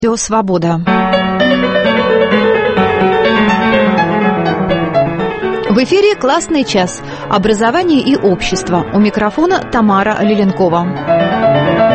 Радио Свобода. В эфире «Классный час». Образование и общество. У микрофона Тамара Лиленкова.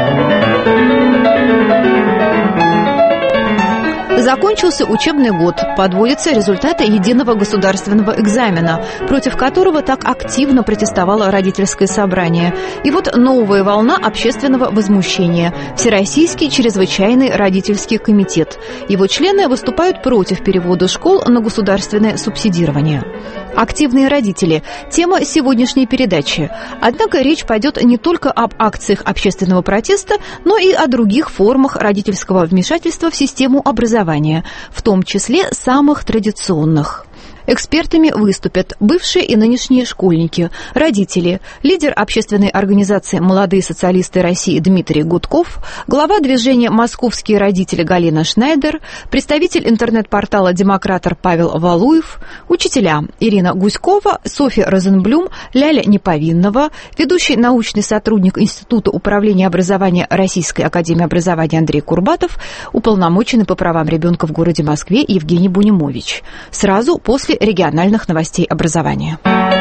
Закончился учебный год, подводятся результаты единого государственного экзамена, против которого так активно протестовало родительское собрание. И вот новая волна общественного возмущения. Всероссийский чрезвычайный родительский комитет. Его члены выступают против перевода школ на государственное субсидирование. Активные родители – тема сегодняшней передачи. Однако речь пойдет не только об акциях общественного протеста, но и о других формах родительского вмешательства в систему образования, в том числе самых традиционных. Экспертами выступят бывшие и нынешние школьники, родители, лидер общественной организации «Молодые социалисты России» Дмитрий Гудков, глава движения «Московские родители» Галина Шнайдер, представитель интернет-портала «Демократор» Павел Валуев, учителя Ирина Гуськова, Софья Розенблюм, Ляля Неповиннова, ведущий научный сотрудник Института управления образования Российской академии образования Андрей Курбатов, уполномоченный по правам ребенка в городе Москве Евгений Бунимович. Сразу после региональных новостей образования.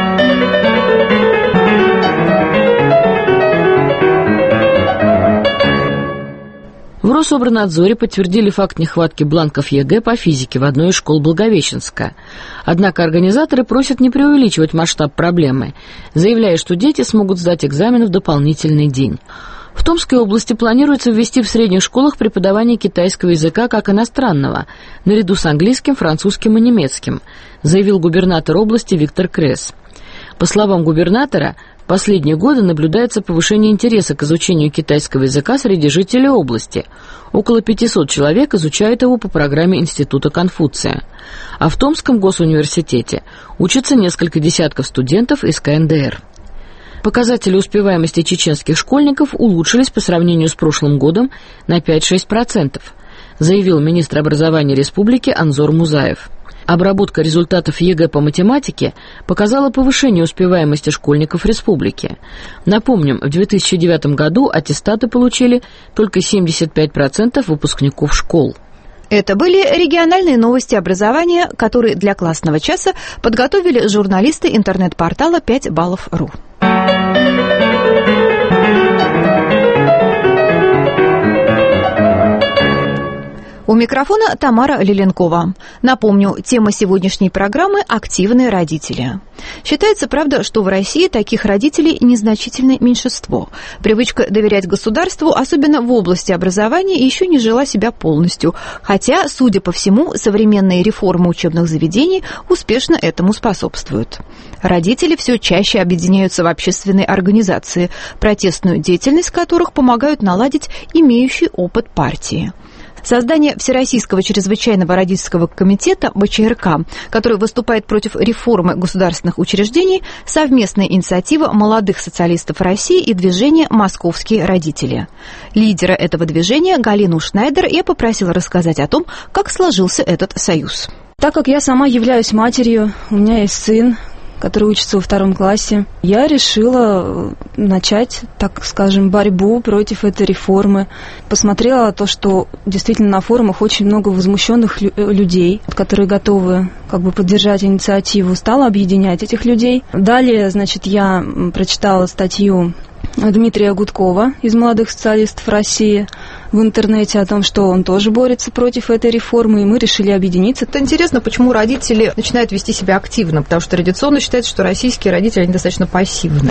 В Рособорнадзоре подтвердили факт нехватки бланков ЕГЭ по физике в одной из школ Благовещенска. Однако организаторы просят не преувеличивать масштаб проблемы, заявляя, что дети смогут сдать экзамен в дополнительный день. В Томской области планируется ввести в средних школах преподавание китайского языка как иностранного, наряду с английским, французским и немецким, заявил губернатор области Виктор Кресс. По словам губернатора, в последние годы наблюдается повышение интереса к изучению китайского языка среди жителей области. Около 500 человек изучают его по программе Института Конфуция. А в Томском госуниверситете учатся несколько десятков студентов из КНДР. Показатели успеваемости чеченских школьников улучшились по сравнению с прошлым годом на 5-6%, заявил министр образования республики Анзор Музаев. Обработка результатов ЕГЭ по математике показала повышение успеваемости школьников республики. Напомним, в 2009 году аттестаты получили только 75% выпускников школ. Это были региональные новости образования, которые для классного часа подготовили журналисты интернет-портала 5баллов.ру. У микрофона Тамара Лиленкова. Напомню, тема сегодняшней программы – активные родители. Считается, правда, что в России таких родителей незначительное меньшинство. Привычка доверять государству, особенно в области образования, еще не жила себя полностью. Хотя, судя по всему, современные реформы учебных заведений успешно этому способствуют. Родители все чаще объединяются в общественные организации, протестную деятельность которых помогают наладить имеющий опыт партии. Создание Всероссийского чрезвычайного родительского комитета ВЧРК, который выступает против реформы государственных учреждений, совместная инициатива молодых социалистов России и движения «Московские родители». Лидера этого движения Галину Шнайдер я попросила рассказать о том, как сложился этот союз. Так как я сама являюсь матерью, у меня есть сын, который учится во 2 классе, я решила начать, так скажем, борьбу против этой реформы. Посмотрела то, что действительно на форумах очень много возмущенных людей, которые готовы поддержать инициативу, стала объединять этих людей. Далее, я прочитала статью Дмитрия Гудкова из «Молодых социалистов России» в интернете о том, что он тоже борется против этой реформы, и мы решили объединиться. Это интересно, почему родители начинают вести себя активно, потому что традиционно считается, что российские родители, они достаточно пассивны.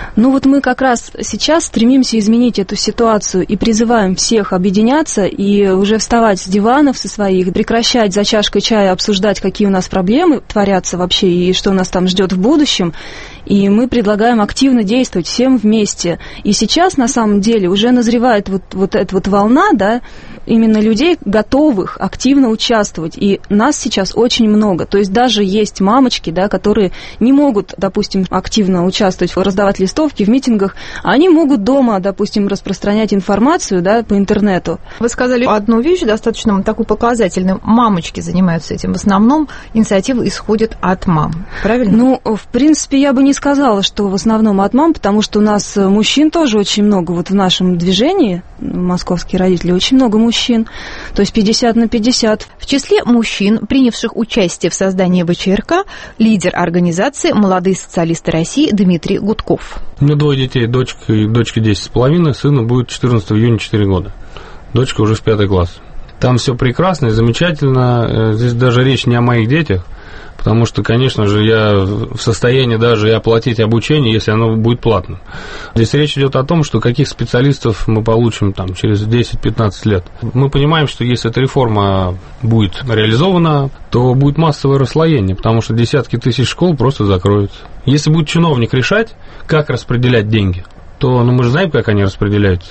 Мы как раз сейчас стремимся изменить эту ситуацию и призываем всех объединяться и уже вставать с диванов со своих, прекращать за чашкой чая обсуждать, какие у нас проблемы творятся вообще и что нас там ждет в будущем. И мы предлагаем активно действовать всем вместе. И сейчас, на самом деле, уже назревает вот эта волна, именно людей, готовых активно участвовать. И нас сейчас очень много. То есть даже есть мамочки, которые не могут, допустим, активно участвовать, раздавать листовки в митингах. Они могут дома, допустим, распространять информацию по интернету. Вы сказали одну вещь, достаточно такую показательную. Мамочки занимаются этим. В основном инициатива исходит от мам. Правильно? В принципе, я бы не сказала, что в основном от мам, потому что у нас мужчин тоже очень много в нашем движении, московские женские родители, очень много мужчин, то есть 50/50. В числе мужчин, принявших участие в создании ВЧРК, лидер организации «Молодые социалисты России» Дмитрий Гудков. У меня 2 детей, дочке 10,5, сыну будет 14 июня 4 года. Дочка уже в 5 класс. Там все прекрасно и замечательно, здесь даже речь не о моих детях, потому что, конечно же, я в состоянии даже и оплатить обучение, если оно будет платным. Здесь речь идет о том, что каких специалистов мы получим там, через 10-15 лет. Мы понимаем, что если эта реформа будет реализована, то будет массовое расслоение, потому что десятки тысяч школ просто закроются. Если будет чиновник решать, как распределять деньги, то мы же знаем, как они распределяются.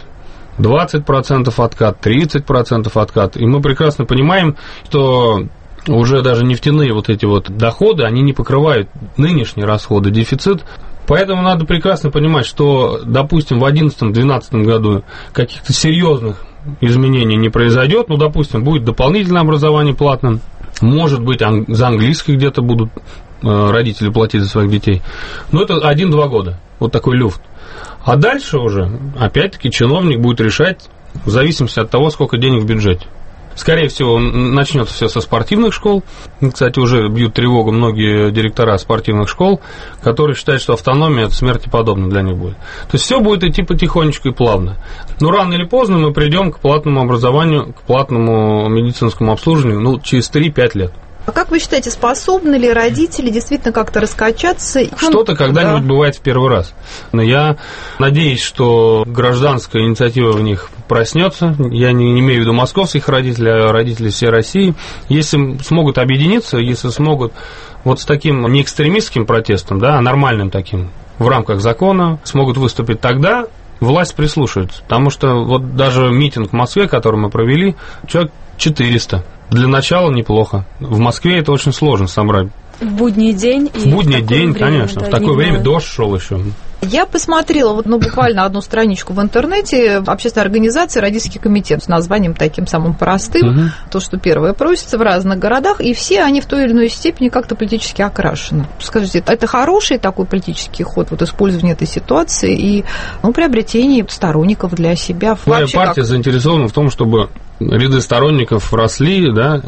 20% откат, 30% откат. И мы прекрасно понимаем, что уже даже нефтяные вот эти вот доходы, они не покрывают нынешние расходы, дефицит. Поэтому надо прекрасно понимать, что, допустим, в 2011-2012 году каких-то серьезных изменений не произойдет. Допустим, будет дополнительное образование платным. Может быть, за английский где-то будут родители платить за своих детей. Но это 1-2 года. Вот такой люфт. А дальше уже, опять-таки, чиновник будет решать в зависимости от того, сколько денег в бюджете. Скорее всего, начнется все со спортивных школ. Кстати, уже бьют тревогу многие директора спортивных школ, которые считают, что автономия от смерти подобна для них будет. То есть все будет идти потихонечку и плавно. Но рано или поздно мы придем к платному образованию, к платному медицинскому обслуживанию через 3-5 лет. А как вы считаете, способны ли родители действительно как-то раскачаться? Что-то когда-нибудь бывает в первый раз. Но я надеюсь, что гражданская инициатива в них проснется. Я не имею в виду московских родителей, а родителей всей России. Если смогут объединиться, если смогут вот с таким не экстремистским протестом, а нормальным таким, в рамках закона, смогут выступить, тогда власть прислушается. Потому что вот даже митинг в Москве, который мы провели, человек 400. Для начала неплохо. В Москве это очень сложно собрать. В будний день. В будний день, конечно. В такое время дождь шел еще. Я посмотрела буквально одну страничку в интернете общественной организации «Родительский комитет» с названием таким самым простым, то, что первое просится в разных городах, и все они в той или иной степени как-то политически окрашены. Скажите, это хороший такой политический ход, использование этой ситуации и приобретение сторонников для себя? Моя партия заинтересована в том, чтобы ряды сторонников росли,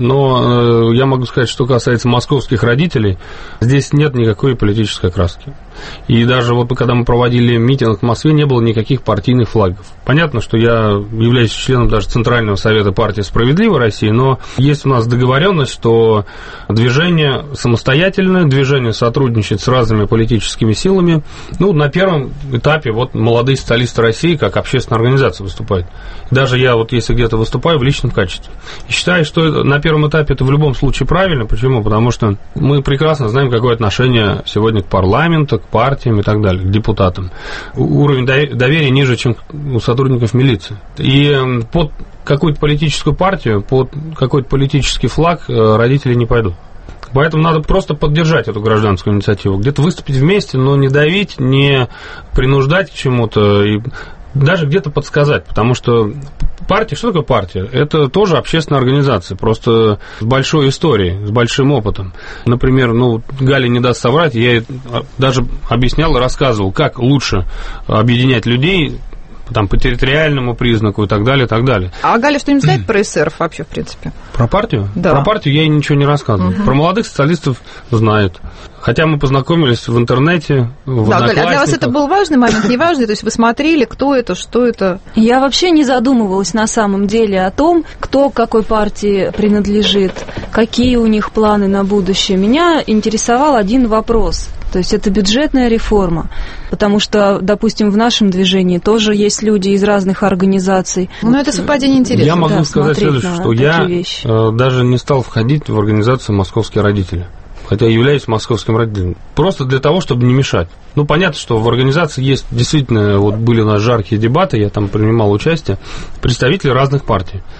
но я могу сказать, что касается московских родителей, здесь нет никакой политической окраски. И даже когда мы проводили митинг в Москве, не было никаких партийных флагов. Понятно, что я являюсь членом даже Центрального совета партии «Справедливая Россия», но есть у нас договоренность, что движение самостоятельное, движение сотрудничает с разными политическими силами. На первом этапе «Молодые социалисты России» как общественная организация выступает. Даже я если где-то выступаю в личном качестве. И считаю, что на первом этапе это в любом случае правильно. Почему? Потому что мы прекрасно знаем, какое отношение сегодня к парламенту, к партиям и так далее, к депутатам. Уровень доверия ниже, чем у сотрудников милиции. И под какую-то политическую партию, под какой-то политический флаг родители не пойдут. Поэтому надо просто поддержать эту гражданскую инициативу. Где-то выступить вместе, но не давить, не принуждать к чему-то, и даже где-то подсказать, потому что партия, что такое партия? Это тоже общественная организация, просто с большой историей, с большим опытом. Например, Галя не даст соврать, я ей даже объяснял и рассказывал, как лучше объединять людей по территориальному признаку и так далее, и так далее. А Галя что-нибудь знает про СРФ вообще, в принципе? Про партию? Да. Про партию я ей ничего не рассказывал. Про молодых социалистов знают. Хотя мы познакомились в интернете, в Одноклассниках. А для вас это был важный момент, не важный? То есть вы смотрели, кто это, что это? Я вообще не задумывалась на самом деле о том, кто к какой партии принадлежит, какие у них планы на будущее. Меня интересовал один вопрос. То есть это бюджетная реформа, потому что, допустим, в нашем движении тоже есть люди из разных организаций. Это совпадение интересно. Я могу сказать следующее, что я даже не стал входить в организацию «Московские родители», хотя являюсь московским родителем, просто для того, чтобы не мешать. Понятно, что в организации есть действительно, были у нас жаркие дебаты, я там принимал участие, представители разных партий.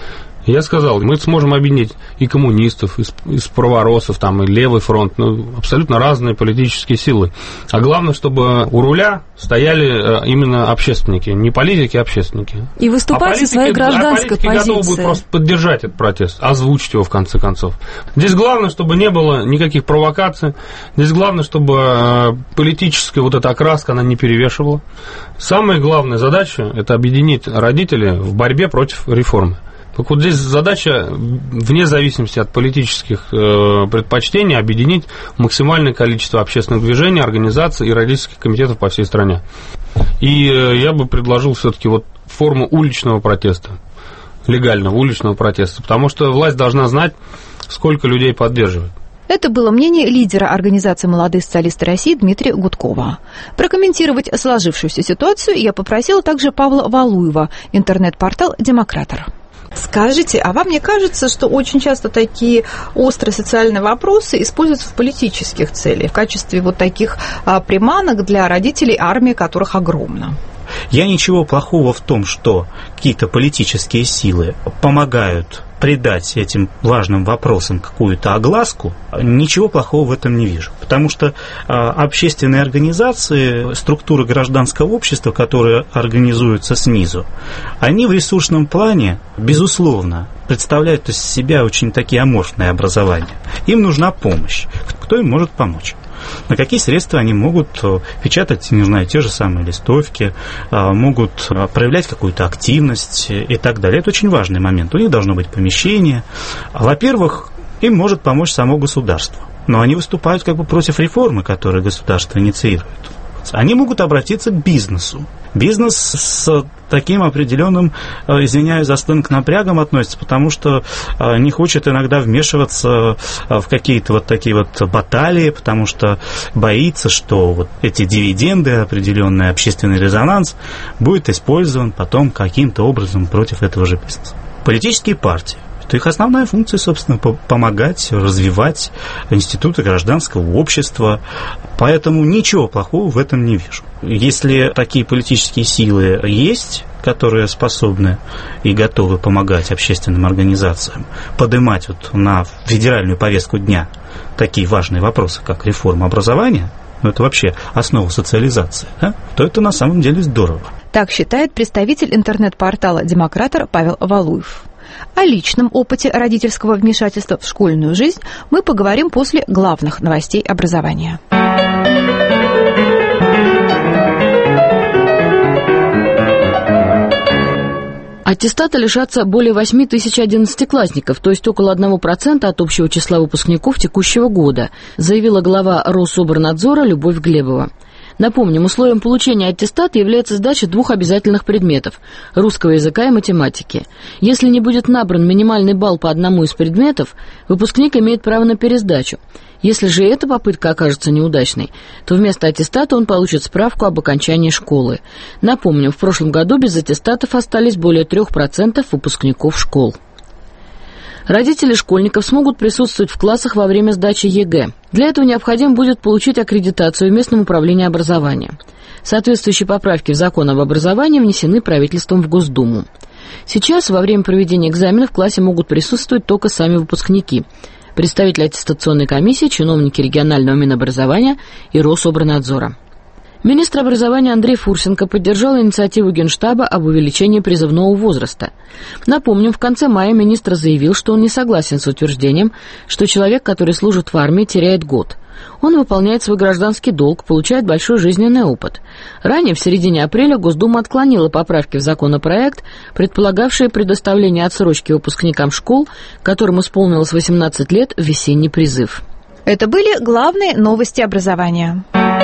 Я сказал, мы сможем объединить и коммунистов, и праворосов, там, и левый фронт, абсолютно разные политические силы. А главное, чтобы у руля стояли именно общественники, не политики, а общественники. И выступать со своей гражданской позицией. Политики готовы будут просто поддержать этот протест, озвучить его в конце концов. Здесь главное, чтобы не было никаких провокаций, здесь главное, чтобы политическая вот эта окраска, она не перевешивала. Самая главная задача – это объединить родителей в борьбе против реформы. Так вот здесь задача, вне зависимости от политических предпочтений, объединить максимальное количество общественных движений, организаций и родительских комитетов по всей стране. И я бы предложил все-таки вот форму уличного протеста, легального уличного протеста, потому что власть должна знать, сколько людей поддерживает. Это было мнение лидера организации «Молодые социалисты России» Дмитрия Гудкова. Прокомментировать сложившуюся ситуацию я попросила также Павла Валуева, интернет-портал «Демократор». Скажите, а вам не кажется, что очень часто такие острые социальные вопросы используются в политических целях, в качестве вот таких приманок для родителей, армии которых огромна? Я ничего плохого в том, что какие-то политические силы помогают придать этим важным вопросам какую-то огласку, ничего плохого в этом не вижу. Потому что общественные организации, структуры гражданского общества, которые организуются снизу, они в ресурсном плане, безусловно, представляют из себя очень такие аморфные образования. Им нужна помощь. Кто им может помочь? На какие средства они могут печатать, не знаю, те же самые листовки, могут проявлять какую-то активность и так далее. Это очень важный момент. У них должно быть помещение. Во-первых, им может помочь само государство. Но они выступают как бы против реформы, которую государство инициирует. Они могут обратиться к бизнесу. Бизнес с таким определенным, извиняюсь за сленг, напрягом относится, потому что не хочет иногда вмешиваться в какие-то вот такие вот баталии, потому что боится, что вот эти дивиденды, определенный общественный резонанс будет использован потом каким-то образом против этого же бизнеса. Политические партии. То их основная функция, собственно, помогать, развивать институты гражданского общества. Поэтому ничего плохого в этом не вижу. Если такие политические силы есть, которые способны и готовы помогать общественным организациям поднимать вот на федеральную повестку дня такие важные вопросы, как реформа образования, это вообще основа социализации, да, то это на самом деле здорово. Так считает представитель интернет-портала «Демократор» Павел Валуев. О личном опыте родительского вмешательства в школьную жизнь мы поговорим после главных новостей образования. Аттестата лишатся более 8 тысяч 11-классников, то есть около 1% от общего числа выпускников текущего года, заявила глава Рособорнадзора Любовь Глебова. Напомним, условием получения аттестата является сдача 2 обязательных предметов – русского языка и математики. Если не будет набран минимальный балл по одному из предметов, выпускник имеет право на пересдачу. Если же эта попытка окажется неудачной, то вместо аттестата он получит справку об окончании школы. Напомним, в прошлом году без аттестатов остались более 3% выпускников школ. Родители школьников смогут присутствовать в классах во время сдачи ЕГЭ. Для этого необходимо будет получить аккредитацию в местном управлении образования. Соответствующие поправки в закон об образовании внесены правительством в Госдуму. Сейчас во время проведения экзаменов в классе могут присутствовать только сами выпускники, представители аттестационной комиссии, чиновники регионального Минобразования и Рособорнадзора. Министр образования Андрей Фурсенко поддержал инициативу Генштаба об увеличении призывного возраста. Напомним, в конце мая министр заявил, что он не согласен с утверждением, что человек, который служит в армии, теряет год. Он выполняет свой гражданский долг, получает большой жизненный опыт. Ранее, в середине апреля, Госдума отклонила поправки в законопроект, предполагавшие предоставление отсрочки выпускникам школ, которым исполнилось 18 лет, в весенний призыв. Это были главные новости образования.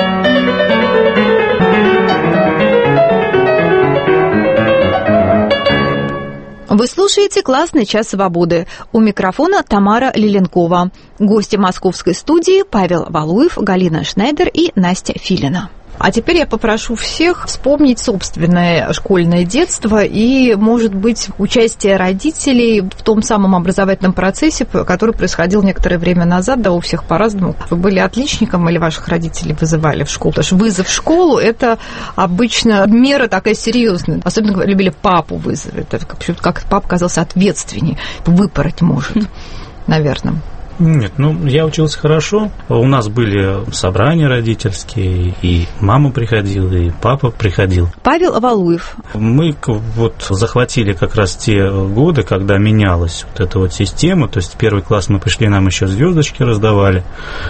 Вы слушаете «Классный час свободы». У микрофона Тамара Лиленкова. Гости московской студии Павел Валуев, Галина Шнайдер и Настя Филина. А теперь я попрошу всех вспомнить собственное школьное детство и, может быть, участие родителей в том самом образовательном процессе, который происходил некоторое время назад, да, у всех по-разному. Вы были отличником или ваших родителей вызывали в школу? Потому что вызов в школу – это обычно мера такая серьезная. Особенно любили папу вызовать. Как папа казался ответственнее, выпороть может, наверное. Нет, я учился хорошо. У нас были собрания родительские, и мама приходила, и папа приходил. Павел Валуев. Мы захватили как раз те годы, когда менялась вот эта вот система. То есть в первый класс мы пришли, нам еще звездочки раздавали,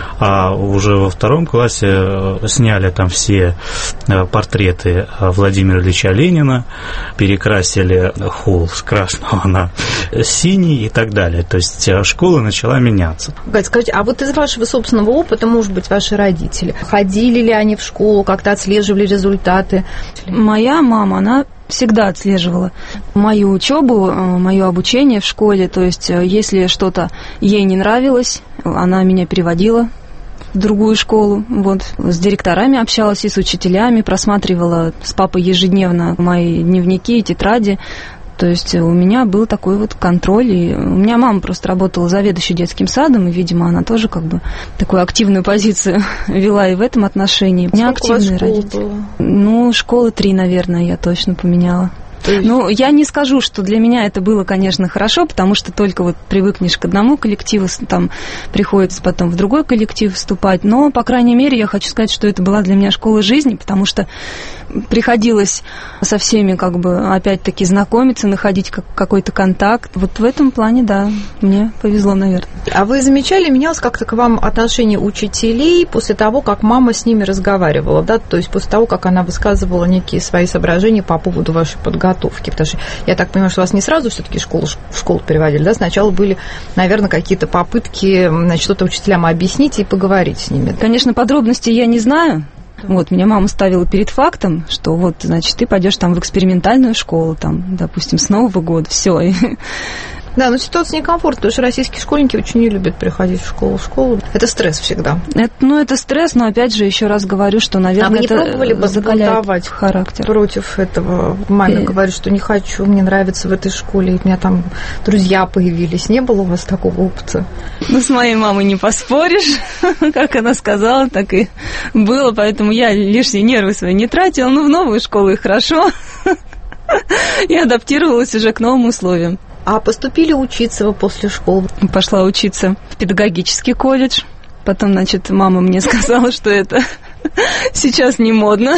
а уже во втором классе сняли там все портреты Владимира Ильича Ленина, перекрасили холл с красного на синий и так далее. То есть школа начала меняться. Гать, скажите, а вот из вашего собственного опыта, может быть, ваши родители, ходили ли они в школу, как-то отслеживали результаты? Моя мама, она всегда отслеживала мою учебу, мое обучение в школе. То есть, если что-то ей не нравилось, она меня переводила в другую школу. С директорами общалась и с учителями, просматривала с папой ежедневно мои дневники и тетради. То есть у меня был такой вот контроль, и у меня мама просто работала заведующей детским садом, и, видимо, она тоже такую активную позицию вела и в этом отношении. У меня активные родители. Было? Школы 3, наверное, я точно поменяла. Я не скажу, что для меня это было, конечно, хорошо, потому что только привыкнешь к одному коллективу, там приходится потом в другой коллектив вступать, но, по крайней мере, я хочу сказать, что это была для меня школа жизни, потому что приходилось со всеми опять-таки знакомиться, находить какой-то контакт. Вот в этом плане, да, мне повезло, наверное. А вы замечали, менялось как-то к вам отношение учителей после того, как мама с ними разговаривала, да, то есть после того, как она высказывала некие свои соображения по поводу вашей подготовки? Потому что я так понимаю, что вас не сразу все-таки в школу переводили, да? Сначала были, наверное, какие-то попытки что-то учителям объяснить и поговорить с ними. Конечно, подробностей я не знаю. Меня мама ставила перед фактом, что ты пойдешь там в экспериментальную школу, там, допустим, с Нового года, все. Да, но ситуация некомфортная, потому что российские школьники очень не любят приходить в школу. Это стресс всегда. Это стресс, но опять же, еще раз говорю, что, наверное, это закаляет характер. А вы не пробовали бы характер против этого? Маме говорит, что не хочу, мне нравится в этой школе, и у меня там друзья появились. Не было у вас такого опыта? С моей мамой не поспоришь. Как она сказала, так и было, поэтому я лишние нервы свои не тратила. В новую школу и хорошо. Я адаптировалась уже к новым условиям. А поступили учиться вы после школы? Пошла учиться в педагогический колледж. Потом, мама мне сказала, что это сейчас не модно.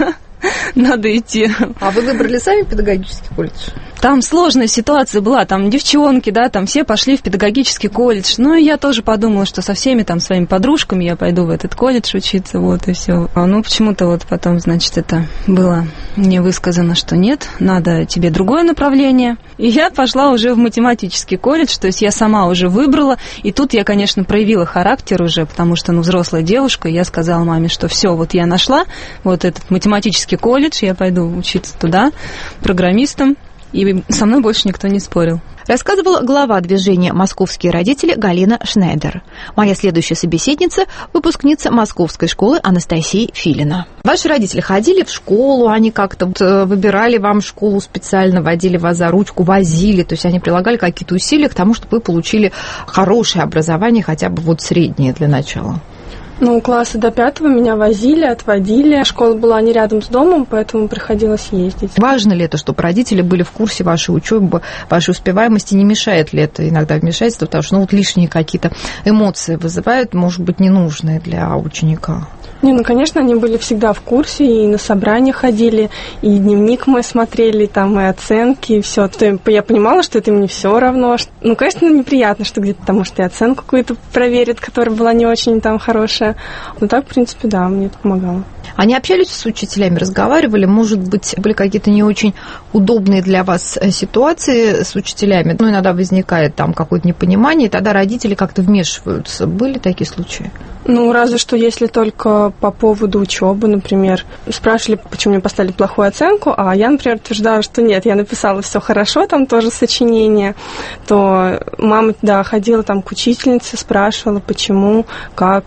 Надо идти. А вы выбрали сами педагогический колледж? Там сложная ситуация была, там девчонки, да, там все пошли в педагогический колледж. И я тоже подумала, что со всеми там своими подружками я пойду в этот колледж учиться, и все. Почему-то потом, это было мне высказано, что нет, надо тебе другое направление. И я пошла уже в математический колледж, то есть я сама уже выбрала. И тут я, конечно, проявила характер уже, потому что, взрослая девушка, и я сказала маме, что все, я нашла этот математический колледж, я пойду учиться туда программистом. И со мной больше никто не спорил. Рассказывала глава движения «Московские родители» Галина Шнайдер. Моя следующая собеседница – выпускница Московской школы Анастасия Филина. Ваши родители ходили в школу, они как-то выбирали вам школу специально, водили вас за ручку, возили, то есть они прилагали какие-то усилия к тому, чтобы вы получили хорошее образование, хотя бы среднее для начала? Класса до 5 меня возили, отводили. Школа была не рядом с домом, поэтому приходилось ездить. Важно ли это, чтобы родители были в курсе вашей учебы, вашей успеваемости? Не мешает ли это иногда вмешательство? Потому что лишние какие-то эмоции вызывают, может быть, ненужные для ученика. Конечно, они были всегда в курсе, и на собрания ходили, и дневник мы смотрели, там, и оценки, и все. Я понимала, что это им не все равно. Конечно, неприятно, что где-то там, может, и оценку какую-то проверят, которая была не очень там хорошая. Но так, в принципе, да, мне это помогало. Они общались с учителями, разговаривали? Может быть, были какие-то не очень удобные для вас ситуации с учителями? Иногда возникает там какое-то непонимание, и тогда родители как-то вмешиваются. Были такие случаи? Разве что если только по поводу учебы, например, спрашивали, почему мне поставили плохую оценку, а я, например, утверждала, что нет, я написала все хорошо, там тоже сочинение, то мама, да, ходила там к учительнице, спрашивала, почему, как. И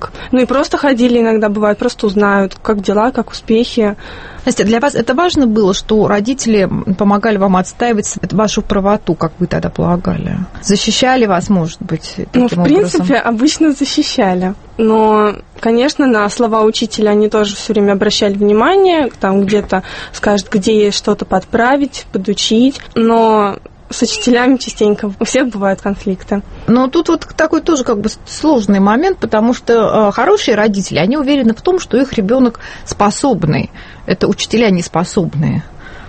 просто ходили иногда, бывает, просто узнают, как дела, как успехи. Настя, для вас это важно было, что родители помогали вам отстаивать вашу правоту, как вы тогда полагали? Защищали вас, может быть, таким образом? В принципе, обычно защищали. Но, конечно, на слова учителя они тоже все время обращали внимание, там где-то скажут, где есть что-то подправить, подучить, но с учителями частенько у всех бывают конфликты. Но тут вот такой тоже как бы сложный момент, потому что хорошие родители, они уверены в том, что их ребенок способный. Это учителя не способные.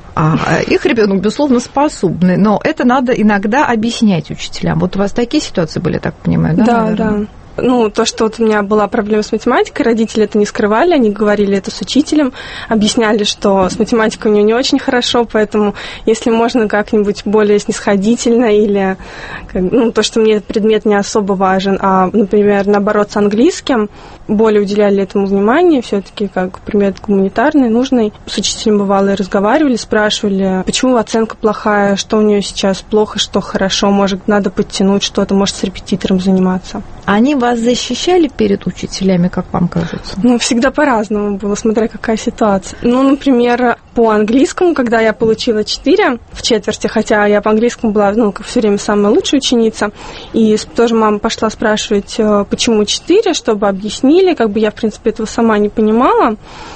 А их ребенок, безусловно, способный. Но это надо иногда объяснять учителям. Вот у вас такие ситуации были, так понимаю, да? Да, наверное? да. Ну, то, что вот у меня была проблема с математикой, родители это не скрывали, они говорили это с учителем, объясняли, что с математикой у нее не очень хорошо, поэтому если можно как-нибудь более снисходительно или то, что мне этот предмет не особо важен, а, например, наоборот, с английским более уделяли этому внимание, все-таки как предмет гуманитарный, нужный. С учителем бывало и разговаривали, спрашивали, почему оценка плохая, что у нее сейчас плохо, что хорошо, может, надо подтянуть что-то, может, с репетитором заниматься. Они вас защищали перед учителями, как вам кажется? Всегда по-разному было, смотря какая ситуация. Например, по английскому, когда я получила 4 в четверти, хотя я по английскому была, как все время самая лучшая ученица, и тоже мама пошла спрашивать, почему 4, чтобы объяснили, я, в принципе, этого сама не понимала.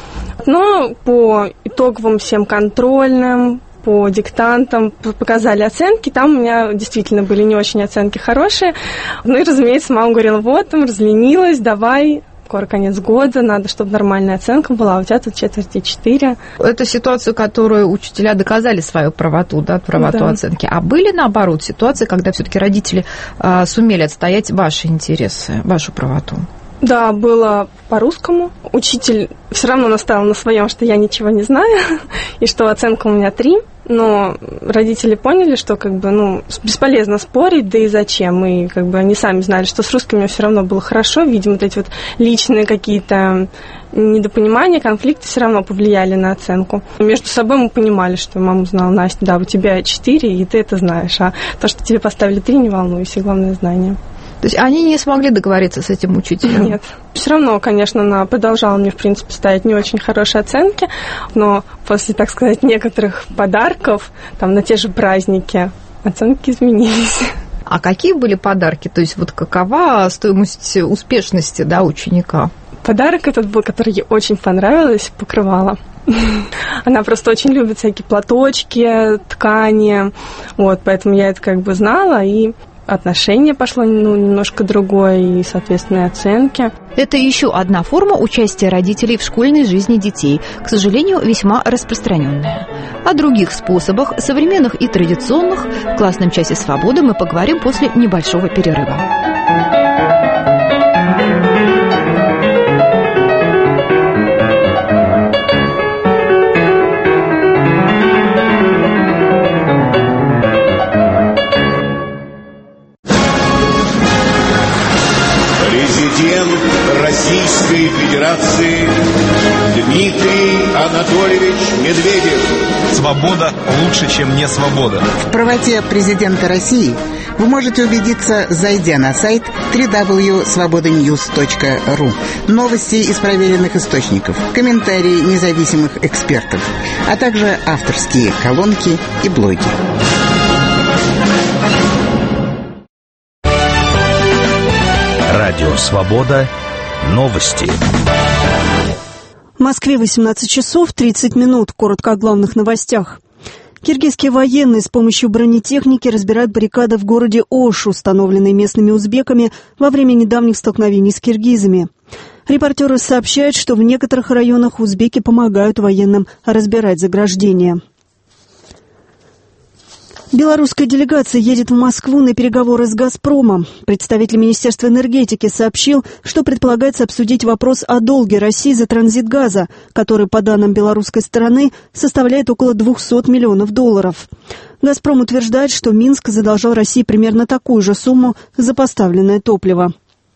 Но по итоговым всем контрольным, по диктантам показали оценки, там у меня действительно были не очень оценки хорошие. И, разумеется, мама говорила, разленилась, давай, скоро конец года, надо, чтобы нормальная оценка была, а у тебя тут четверти 4. Это ситуация, которую учителя доказали свою правоту, правоту оценки. А были, наоборот, ситуации, когда все-таки родители сумели отстоять ваши интересы, вашу правоту? Да, было по-русскому. Учитель все равно настаивал на своем, что я ничего не знаю, и что оценка у меня 3. Но родители поняли, что бесполезно спорить, да и зачем. И они сами знали, что с русским у меня все равно было хорошо. Видимо, эти личные какие-то недопонимания, конфликты все равно повлияли на оценку. Между собой мы понимали, что мама знала, Настя, да, у тебя 4, и ты это знаешь. А то, что тебе поставили 3, не волнуйся, главное знание. То есть они не смогли договориться с этим учителем? Нет. Все равно, конечно, она продолжала мне, в принципе, ставить не очень хорошие оценки, но после, так сказать, некоторых подарков, на те же праздники, оценки изменились. А какие были подарки? То есть какова стоимость успешности, ученика? Подарок этот был, который ей очень понравилось, покрывало. Она просто очень любит всякие платочки, ткани, поэтому я это знала, и отношение пошло немножко другое, и, соответственно, оценки. Это еще одна форма участия родителей в школьной жизни детей, к сожалению, весьма распространенная. О других способах, современных и традиционных, в классном часе свободы мы поговорим после небольшого перерыва. Президент Российской Федерации Дмитрий Анатольевич Медведев. Свобода лучше, чем не свобода. В правоте президента России вы можете убедиться, зайдя на сайт www.svobodanews.ru. Новости из проверенных источников, комментарии независимых экспертов, а также авторские колонки и блоги. Радио «Свобода». Новости. В Москве 18 часов 30 минут. Коротко о главных новостях. Киргизские военные с помощью бронетехники разбирают баррикады в городе Ош, установленные местными узбеками во время недавних столкновений с киргизами. Репортеры сообщают, что в некоторых районах узбеки помогают военным разбирать заграждения. Белорусская делегация едет в Москву на переговоры с «Газпромом». Представитель Министерства энергетики сообщил, что предполагается обсудить вопрос о долге России за транзит газа, который, по данным белорусской стороны, составляет около $200 миллионов. «Газпром» утверждает, что Минск задолжал России примерно такую же сумму за поставленное топливо.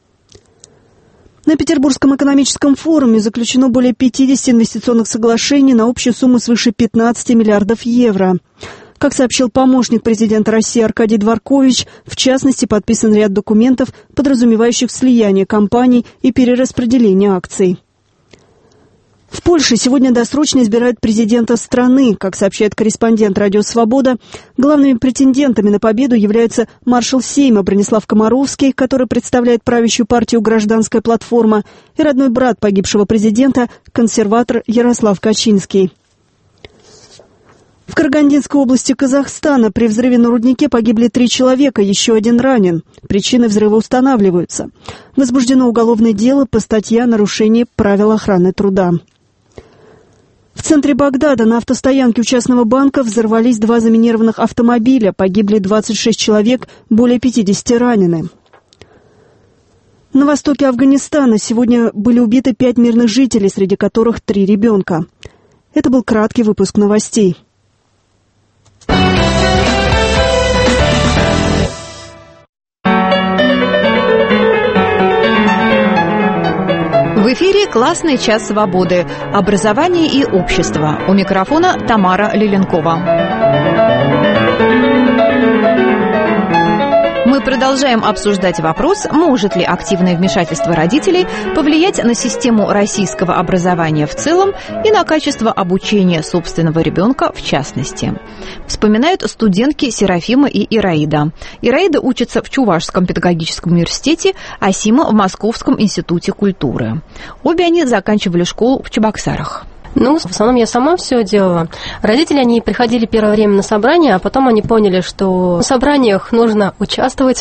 На Петербургском экономическом форуме заключено более 50 инвестиционных соглашений на общую сумму свыше 15 миллиардов евро. Как сообщил помощник президента России Аркадий Дворкович, в частности, подписан ряд документов, подразумевающих слияние компаний и перераспределение акций. В Польше сегодня досрочно избирают президента страны. Как сообщает корреспондент «Радио Свобода», главными претендентами на победу являются маршал Сейма Бронислав Комаровский, который представляет правящую партию «Гражданская платформа», и родной брат погибшего президента, консерватор Ярослав Качинский. В Карагандинской области Казахстана при взрыве на руднике погибли 3 человека, еще 1 ранен. Причины взрыва устанавливаются. Возбуждено уголовное дело по статье о нарушении правил охраны труда. В центре Багдада на автостоянке у частного банка взорвались 2 заминированных автомобиля. Погибли 26 человек, более 50 ранены. На востоке Афганистана сегодня были убиты 5 мирных жителей, среди которых 3 ребенка. Это был краткий выпуск новостей. В эфире «Классный час свободы». Образование и общество. У микрофона Тамара Лиленкова. Мы продолжаем обсуждать вопрос, может ли активное вмешательство родителей повлиять на систему российского образования в целом и на качество обучения собственного ребенка в частности. Вспоминают студентки Серафима и Ираида. Ираида учится в Чувашском педагогическом университете, а Сима в Московском институте культуры. Обе они заканчивали школу в Чебоксарах. В основном я сама все делала. Родители, они приходили первое время на собрания, а потом они поняли, что в собраниях нужно участвовать,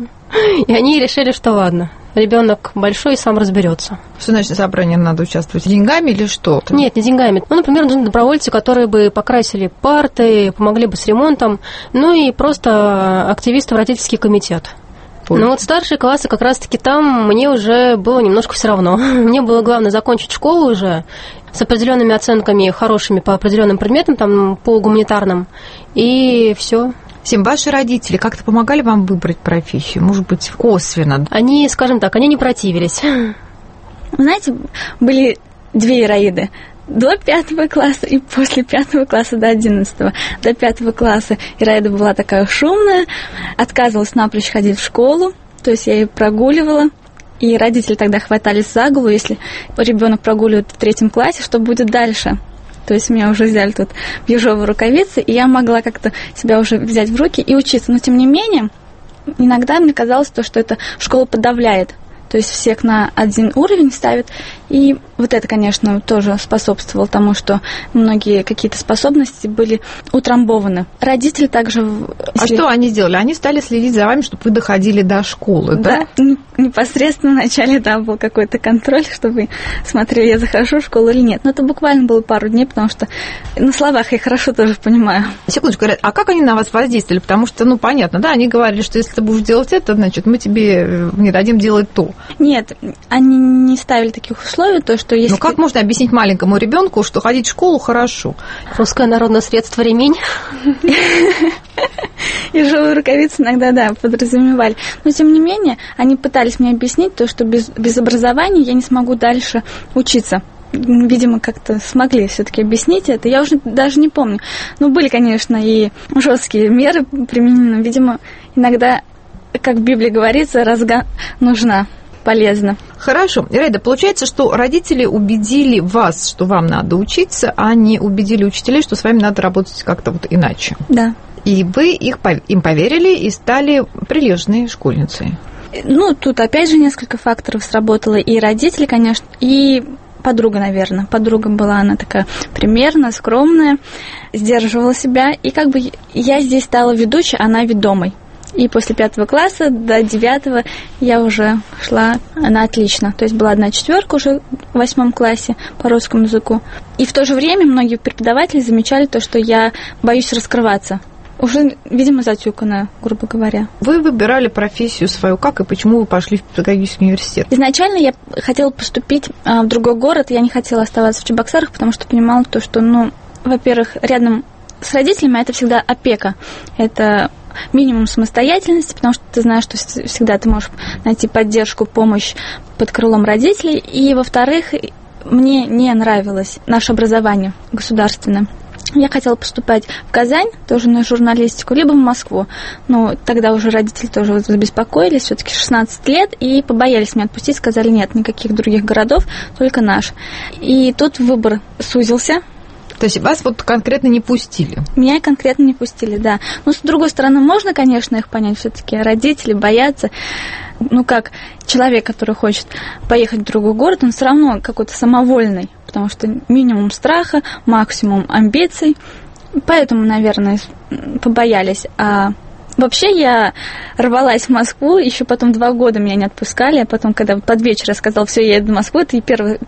и они решили, что ладно, ребенок большой и сам разберется. Что значит, на собрании надо участвовать? Деньгами или что? Нет, не деньгами. Например, нужны добровольцы, которые бы покрасили парты, помогли бы с ремонтом, и просто активисты в родительский комитет. Старшие классы как раз-таки там мне уже было немножко все равно. Мне было главное закончить школу уже с определенными оценками хорошими по определенным предметам, там, по гуманитарным, и все. Сим, ваши родители как-то помогали вам выбрать профессию? Может быть, косвенно? Они, скажем так, они не противились. Знаете, были 2 Ираиды. До 5 класса и после 5 класса до 11. До 5 класса Ираида была такая шумная, отказывалась напрочь ходить в школу, то есть я ее прогуливала. И родители тогда хватались за голову, если ребенок прогуливает в 3 классе, что будет дальше. То есть меня уже взяли тут в ежовые рукавицы, и я могла как-то себя уже взять в руки и учиться. Но тем не менее, иногда мне казалось, что эта школа подавляет. То есть всех на один уровень ставят. И вот это, конечно, тоже способствовало тому, что многие какие-то способности были утрамбованы. Родители также... Что они сделали? Они стали следить за вами, чтобы вы доходили до школы, да? Да, непосредственно вначале, был какой-то контроль, чтобы смотрели, я захожу в школу или нет. Но это буквально было пару дней, потому что на словах я хорошо тоже понимаю. Секундочку, а как они на вас воздействовали? Потому что, понятно, да, они говорили, что если ты будешь делать это, значит, мы тебе не дадим делать то. Нет, они не ставили таких условий, то, что если... как можно объяснить маленькому ребенку, что ходить в школу хорошо? Русское народное средство ремень. Ежовые рукавицы иногда, подразумевали. Но, тем не менее, они пытались мне объяснить то, что без образования я не смогу дальше учиться. Видимо, как-то смогли все-таки объяснить это. Я уже даже не помню. Были, конечно, и жесткие меры применены. Видимо, иногда, как в Библии говорится, разгон нужна. Полезно. Хорошо. Ираида, получается, что родители убедили вас, что вам надо учиться, а не убедили учителей, что с вами надо работать как-то иначе. Да. И вы им поверили и стали прилежной школьницей. Тут опять же несколько факторов сработало. И родители, конечно, и подруга, наверное. Подруга была, она такая примерная, скромная, сдерживала себя. И я здесь стала ведущей, она ведомой. И после 5 класса до 9 я уже шла на отлично. То есть была 1 четверка уже в 8 классе по русскому языку. И в то же время многие преподаватели замечали то, что я боюсь раскрываться. Уже, видимо, затюканная, грубо говоря. Вы выбирали профессию свою как и почему вы пошли в педагогический университет? Изначально я хотела поступить в другой город. Я не хотела оставаться в Чебоксарах, потому что понимала то, что, во-первых, рядом с родителями это всегда опека. Это минимум самостоятельности, потому что ты знаешь, что всегда ты можешь найти поддержку, помощь под крылом родителей. И, во-вторых, мне не нравилось наше образование государственное. Я хотела поступать в Казань, тоже на журналистику, либо в Москву. Но тогда уже родители тоже забеспокоились, все-таки 16 лет, и побоялись меня отпустить, сказали, нет, никаких других городов, только наш. И тут выбор сузился. То есть вас вот конкретно не пустили? Меня конкретно не пустили, да. Но, с другой стороны, можно, конечно, их понять, все-таки родители боятся. Ну, как человек, который хочет поехать в другой город, он все равно какой-то самовольный, потому что минимум страха, максимум амбиций. Поэтому, наверное, побоялись. А вообще я рвалась в Москву, еще потом 2 года меня не отпускали, а потом, когда под вечер я сказала, все, я еду в Москву, это и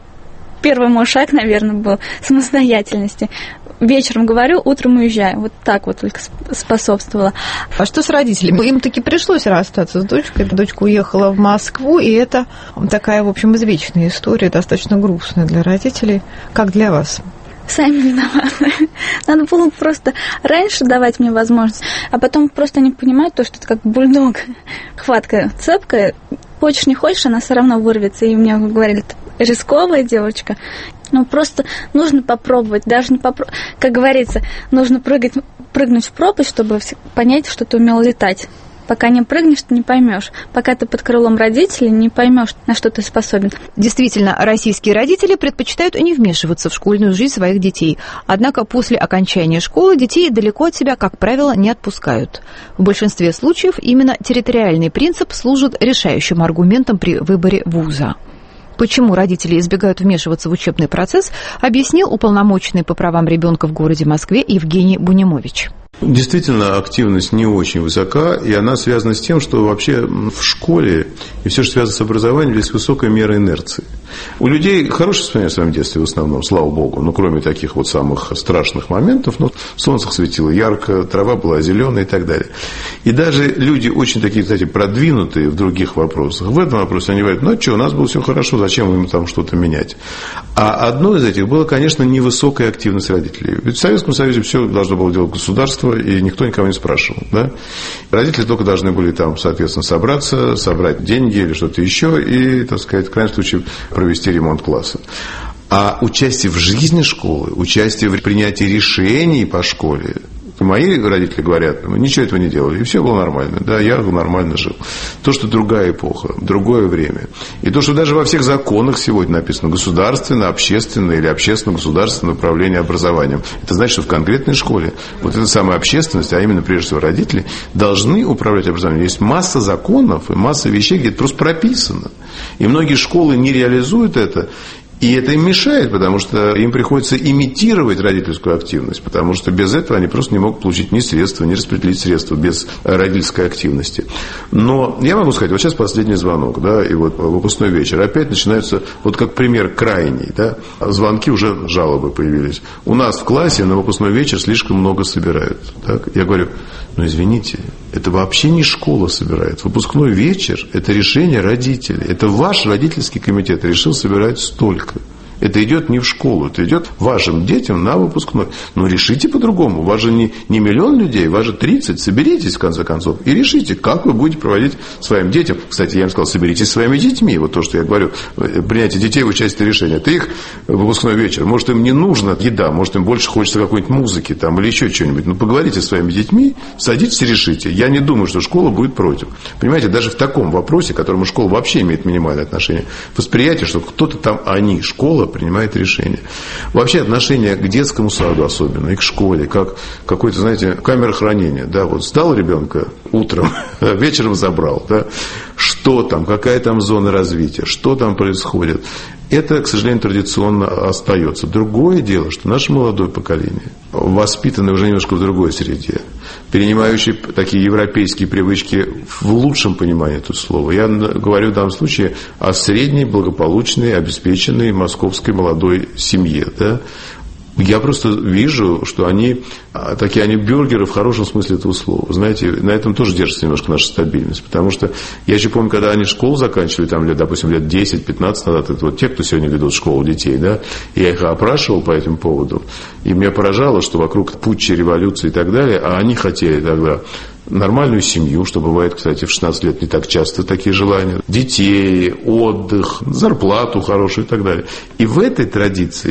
первый мой шаг, наверное, был самостоятельности. Вечером говорю, утром уезжаю. Вот так вот только способствовало. А что с родителями? Им таки пришлось расстаться с дочкой. Дочка уехала в Москву, и это такая, в общем, извечная история, достаточно грустная для родителей. Как для вас? Сами виноваты. Надо было просто раньше давать мне возможность, а потом просто не понимать то, что это как бульдог. Хватка цепкая. Хочешь, не хочешь, она все равно вырвется. И мне говорили, ты рисковая девочка. Ну, просто нужно попробовать. Даже не попробовать. Как говорится, нужно прыгнуть в пропасть, чтобы понять, что ты умел летать. Пока не прыгнешь, ты не поймешь. Пока ты под крылом родителей, не поймешь, на что ты способен. Действительно, российские родители предпочитают не вмешиваться в школьную жизнь своих детей. Однако после окончания школы детей далеко от себя, как правило, не отпускают. В большинстве случаев именно территориальный принцип служит решающим аргументом при выборе вуза. Почему родители избегают вмешиваться в учебный процесс, объяснил уполномоченный по правам ребенка в городе Москве Евгений Бунимович. Действительно, активность не очень высока, и она связана с тем, что вообще в школе и все, что связано с образованием, есть высокая мера инерции. У людей хорошее воспоминание в своем детстве в основном, слава богу, но кроме таких вот самых страшных моментов, солнце светило ярко, трава была зеленая и так далее. И даже люди очень такие, кстати, продвинутые в других вопросах, в этом вопросе они говорят, ну что, у нас было все хорошо, зачем им там что-то менять? А одно из этих было, конечно, невысокая активность родителей. Ведь в Советском Союзе все должно было делать государство, и никто никого не спрашивал. Да? Родители только должны были там, соответственно, собраться, собрать деньги или что-то еще и, так сказать, в крайнем случае провести ремонт класса. А участие в жизни школы, участие в принятии решений по школе, мои родители говорят, мы ничего этого не делали, и все было нормально. Да, я нормально жил. То, что другая эпоха, другое время. И то, что даже во всех законах сегодня написано государственное, общественное или общественно-государственное управление образованием. Это значит, что в конкретной школе вот эта самая общественность, а именно прежде всего родители, должны управлять образованием. Есть масса законов и масса вещей, где это просто прописано. И многие школы не реализуют это. И это им мешает, потому что им приходится имитировать родительскую активность, потому что без этого они просто не могут получить ни средства, ни распределить средства без родительской активности. Но я могу сказать, вот сейчас последний звонок, да, и вот выпускной вечер, опять начинается, вот как пример крайний, да, звонки, уже жалобы появились. У нас в классе на выпускной вечер слишком много собирают. Так? Я говорю, ну извините, это вообще не школа собирает. Выпускной вечер – это решение родителей. Это ваш родительский комитет решил собирать столько. Это идет не в школу, это идет вашим детям на выпускной. Но решите по-другому. У вас же не миллион людей, у вас же 30. Соберитесь, в конце концов, и решите, как вы будете проводить своим детям. Кстати, я им сказал, соберитесь со своими детьми. Вот то, что я говорю, принятие детей в участие решения. Это их выпускной вечер. Может, им не нужна еда, может, им больше хочется какой-нибудь музыки там, или еще чего-нибудь. Но поговорите со своими детьми, садитесь и решите. Я не думаю, что школа будет против. Понимаете, даже в таком вопросе, к которому школа вообще имеет минимальное отношение, восприятие, что кто-то там, они, школа, принимает решение. Вообще отношение к детскому саду особенно, и к школе, как какой-то, знаете, камера хранения. Да, вот сдал ребенка утром, вечером забрал. Да, что там, какая там зона развития, что там происходит. Это, к сожалению, традиционно остается. Другое дело, что наше молодое поколение, воспитанное уже немножко в другой среде, перенимающие такие европейские привычки в лучшем понимании этого слова. Я говорю в данном случае о средней, благополучной, обеспеченной московской молодой семье. Да? Я просто вижу, что они бюргеры в хорошем смысле этого слова. Знаете, на этом тоже держится немножко наша стабильность. Потому что я еще помню, когда они школу заканчивали, там, допустим, лет 10-15 назад, это вот те, кто сегодня ведут школу детей, да, я их опрашивал по этим поводам, и меня поражало, что вокруг путча, революции и так далее, а они хотели тогда нормальную семью, что бывает, кстати, в 16 лет не так часто такие желания, детей, отдых, зарплату хорошую и так далее. И в этой традиции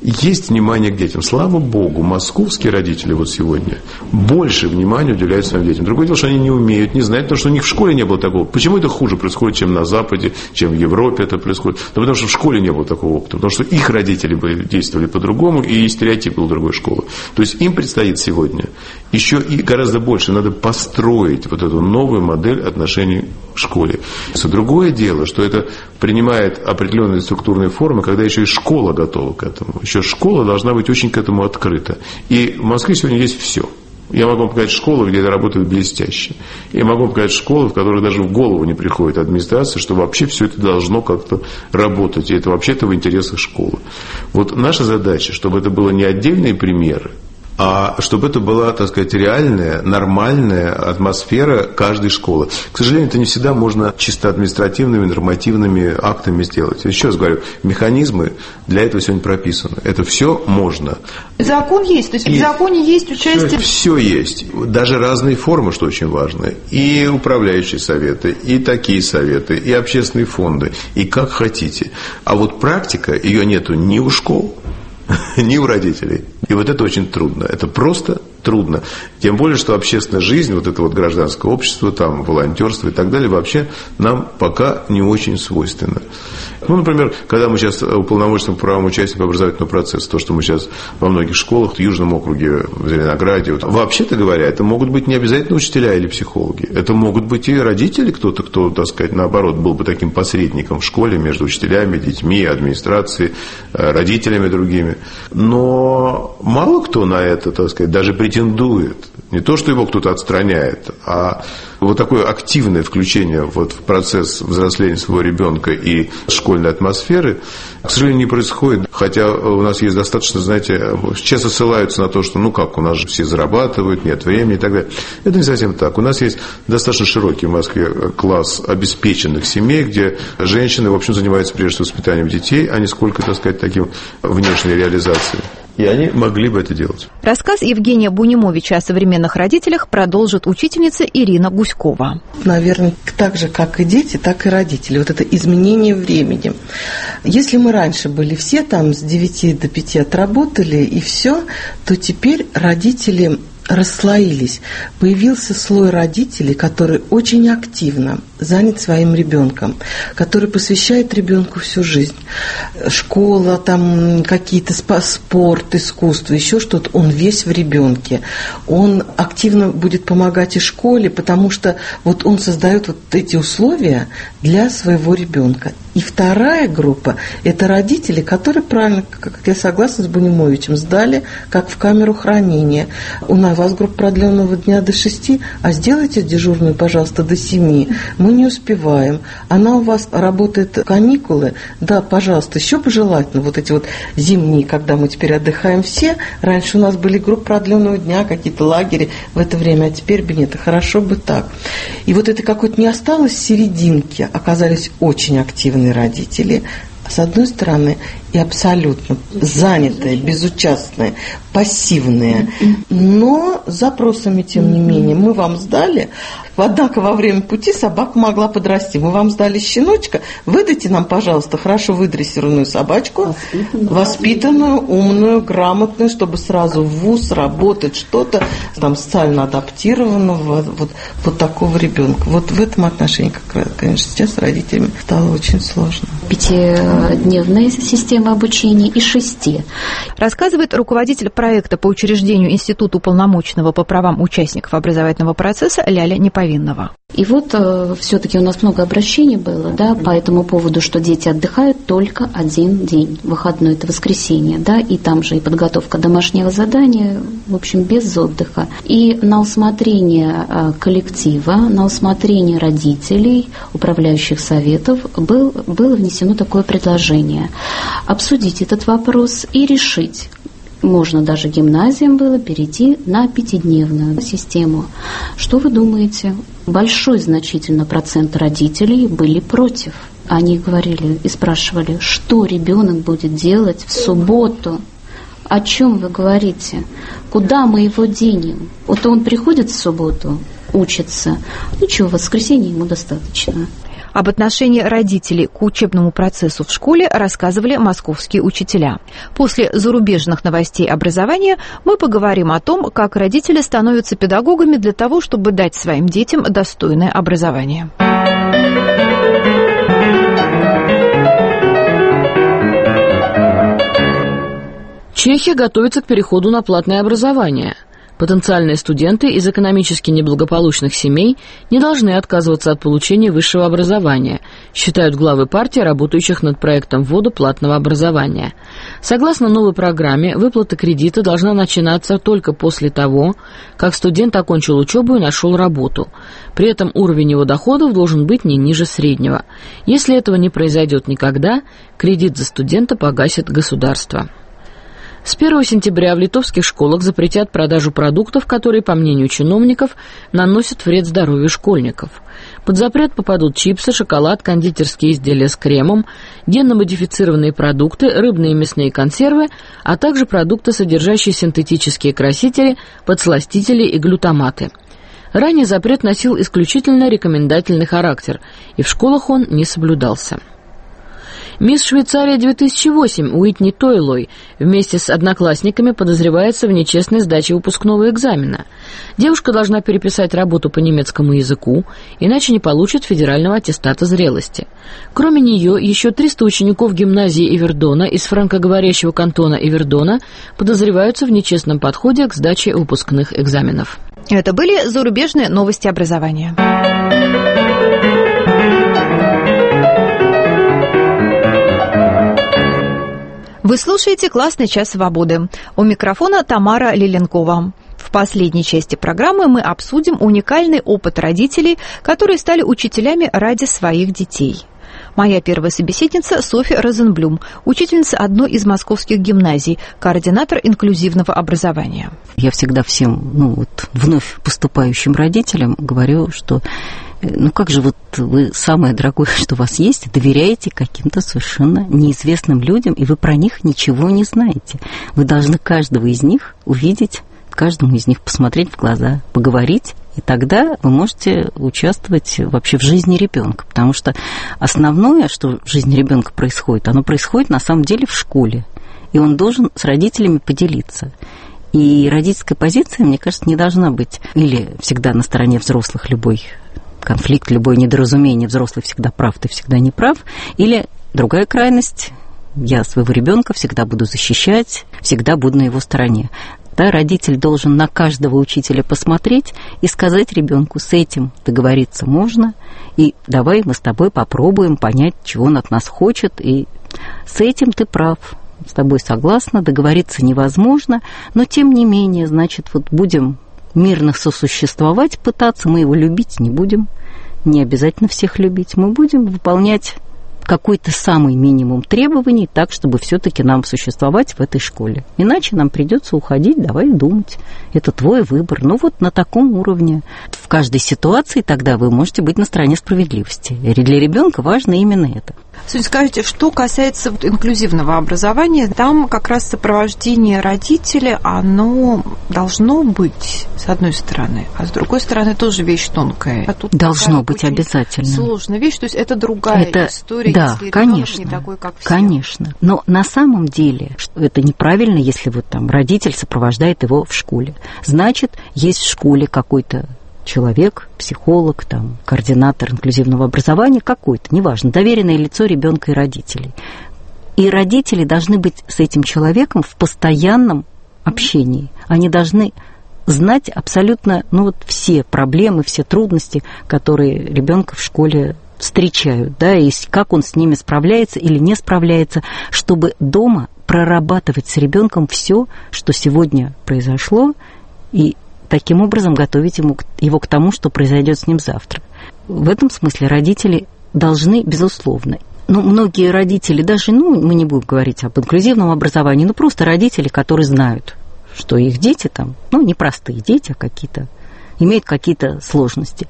есть внимание к детям. Слава Богу, московские родители вот сегодня больше внимания уделяют своим детям. Другое дело, что они не умеют, не знают, потому что у них в школе не было такого. Почему это хуже происходит, чем на Западе, чем в Европе это происходит? Да потому что в школе не было такого опыта, потому что их родители действовали по-другому, и стереотип был другой школы. То есть им предстоит сегодня еще и гораздо больше надо построить вот эту новую модель отношений к школе. Другое дело, что это принимает определенные структурные формы, когда еще и школа готова к этому. Еще школа должна быть очень к этому открыта. И в Москве сегодня есть все. Я могу вам показать школы, где это работает блестяще. Я могу вам показать школы, в которых даже в голову не приходит администрация, что вообще все это должно как-то работать. И это вообще-то в интересах школы. Вот наша задача, чтобы это было не отдельные примеры, а чтобы это была, так сказать, реальная, нормальная атмосфера каждой школы. К сожалению, это не всегда можно чисто административными, нормативными актами сделать. Еще раз говорю, механизмы для этого сегодня прописаны. Это все можно. Закон есть, то есть в законе есть участие... Все есть. Даже разные формы, что очень важно. И управляющие советы, и такие советы, и общественные фонды, и как хотите. А вот практика, ее нету ни у школ, ни у родителей. И вот это очень трудно. Это просто трудно. Тем более, что общественная жизнь, вот это вот гражданское общество, там, волонтерство и так далее, вообще нам пока не очень свойственно. Ну, например, когда мы сейчас уполномочены по правам участия образовательного процесса, то, что мы сейчас во многих школах в Южном округе, в Зеленограде, вот, вообще-то говоря, это могут быть не обязательно учителя или психологи. Это могут быть и родители, кто-то, кто, так сказать, наоборот, был бы таким посредником в школе между учителями, детьми, администрацией, родителями другими. Но мало кто на это, так сказать, даже претендует. Не то, что его кто-то отстраняет, а вот такое активное включение вот в процесс взросления своего ребенка и школьной атмосферы, к сожалению, не происходит. Хотя у нас есть достаточно, знаете, часто ссылаются на то, что ну как, у нас же все зарабатывают, нет времени и так далее. Это не совсем так. У нас есть достаточно широкий в Москве класс обеспеченных семей, где женщины, в общем, занимаются прежде всего воспитанием детей, а не сколько, так сказать, таким внешней реализацией. И они могли бы это делать. Рассказ Евгения Бунимовича о современных родителях продолжит учительница Ирина Гуськова. Наверное, так же, как и дети, так и родители. Вот это изменение времени. Если мы раньше были все там с 9 до 5 отработали и все, то теперь родители расслоились. Появился слой родителей, который очень активно занят своим ребенком, который посвящает ребенку всю жизнь. Школа, там какие-то спорт, искусство, еще что-то, он весь в ребенке. Он активно будет помогать и школе, потому что вот он создает вот эти условия для своего ребенка. И вторая группа – это родители, которые, правильно, как я согласна с Бунимовичем, сдали как в камеру хранения. У вас группа продленного дня до 6, а сделайте дежурную, пожалуйста, до 7. Мы не успеваем. Она у вас работает каникулы. Да, пожалуйста, еще пожелательно. Вот эти вот зимние, когда мы теперь отдыхаем все. Раньше у нас были группы продленного дня, какие-то лагеря в это время, а теперь бы нет. Хорошо бы так. И вот это какое-то не осталось серединки. Оказались очень активные родители, с одной стороны, и абсолютно занятые, безучастные, пассивные, но с запросами, тем не менее. Мы вам сдали, однако во время пути собака могла подрасти. Мы вам сдали щеночка, выдайте нам, пожалуйста, хорошо выдрессированную собачку, воспитанную, умную, грамотную, чтобы сразу в вуз работать, что-то там социально адаптированного, вот такого ребенка. Вот в этом отношении, конечно, сейчас с родителями стало очень сложно. 5-дневная система обучения и 6. Рассказывает руководитель проекта по учреждению Института уполномоченного по правам участников образовательного процесса Ляля Неповиннова. И вот все-таки у нас много обращений было, да, по этому поводу, что дети отдыхают только один день, выходной, это воскресенье, да, и там же и подготовка домашнего задания, в общем, без отдыха. И на усмотрение коллектива, на усмотрение родителей, управляющих советов было внесено такое предложение. Обсудить этот вопрос и решить. Можно даже гимназиям было перейти на 5-дневную систему. Что вы думаете? Большой значительно процент родителей были против. Они говорили и спрашивали, что ребенок будет делать в субботу? О чем вы говорите? Куда мы его денем? Вот он приходит в субботу, учится, ничего, в воскресенье ему достаточно. Об отношении родителей к учебному процессу в школе рассказывали московские учителя. После зарубежных новостей образования мы поговорим о том, как родители становятся педагогами для того, чтобы дать своим детям достойное образование. Чехия готовится к переходу на платное образование. Потенциальные студенты из экономически неблагополучных семей не должны отказываться от получения высшего образования, считают главы партий, работающих над проектом ввода платного образования. Согласно новой программе, выплата кредита должна начинаться только после того, как студент окончил учебу и нашел работу. При этом уровень его доходов должен быть не ниже среднего. Если этого не произойдет никогда, кредит за студента погасит государство. С 1 сентября в литовских школах запретят продажу продуктов, которые, по мнению чиновников, наносят вред здоровью школьников. Под запрет попадут чипсы, шоколад, кондитерские изделия с кремом, генно-модифицированные продукты, рыбные и мясные консервы, а также продукты, содержащие синтетические красители, подсластители и глютаматы. Ранее запрет носил исключительно рекомендательный характер, и в школах он не соблюдался. Мисс Швейцария 2008 Уитни Тойлой вместе с одноклассниками подозревается в нечестной сдаче выпускного экзамена. Девушка должна переписать работу по немецкому языку, иначе не получит федерального аттестата зрелости. Кроме нее, еще 300 учеников гимназии Эвердона из франкоговорящего кантона Эвердона подозреваются в нечестном подходе к сдаче выпускных экзаменов. Это были зарубежные новости образования. Вы слушаете «Классный час свободы». У микрофона Тамара Лиленкова. В последней части программы мы обсудим уникальный опыт родителей, которые стали учителями ради своих детей. Моя первая собеседница Софья Розенблюм, учительница одной из московских гимназий, координатор инклюзивного образования. Я всегда всем, вновь поступающим родителям говорю, что как же вы самое дорогое, что у вас есть, доверяете каким-то совершенно неизвестным людям, и вы про них ничего не знаете. Вы должны каждого из них увидеть, каждому из них посмотреть в глаза, поговорить, и тогда вы можете участвовать вообще в жизни ребенка. Потому что основное, что в жизни ребенка происходит, оно происходит на самом деле в школе. И он должен с родителями поделиться. И родительская позиция, мне кажется, не должна быть или всегда на стороне взрослых любой конфликт, любое недоразумение, взрослый всегда прав, ты всегда не прав, или другая крайность, я своего ребенка всегда буду защищать, всегда буду на его стороне. Да, родитель должен на каждого учителя посмотреть и сказать ребенку, с этим договориться можно, и давай мы с тобой попробуем понять, чего он от нас хочет, и с этим ты прав, с тобой согласна, договориться невозможно, но тем не менее, значит, будем мирно сосуществовать, пытаться, мы его любить не будем, не обязательно всех любить, мы будем выполнять какой-то самый минимум требований так, чтобы все-таки нам существовать в этой школе. Иначе нам придется уходить, давай думать. Это твой выбор. На таком уровне. В каждой ситуации тогда вы можете быть на стороне справедливости. И для ребенка важно именно это. Скажите, что касается инклюзивного образования, там как раз сопровождение родителей, оно должно быть, с одной стороны, а с другой стороны тоже вещь тонкая. Должно быть обязательно. Сложная вещь, то есть это другая история, да, если конечно, ребенок не такой, как все. Конечно. Но на самом деле это неправильно, если родитель сопровождает его в школе. Значит, есть в школе какой-то человек, психолог, координатор инклюзивного образования какой-то, неважно, доверенное лицо ребенка и родителей. И родители должны быть с этим человеком в постоянном общении. Они должны знать абсолютно все проблемы, все трудности, которые ребенка в школе встречают, и как он с ними справляется или не справляется, чтобы дома прорабатывать с ребенком все, что сегодня произошло, и таким образом готовить его к тому, что произойдет с ним завтра. В этом смысле родители должны, безусловно. Многие родители, даже, мы не будем говорить об инклюзивном образовании, просто родители, которые знают, что их дети не простые дети, а имеют какие-то сложности.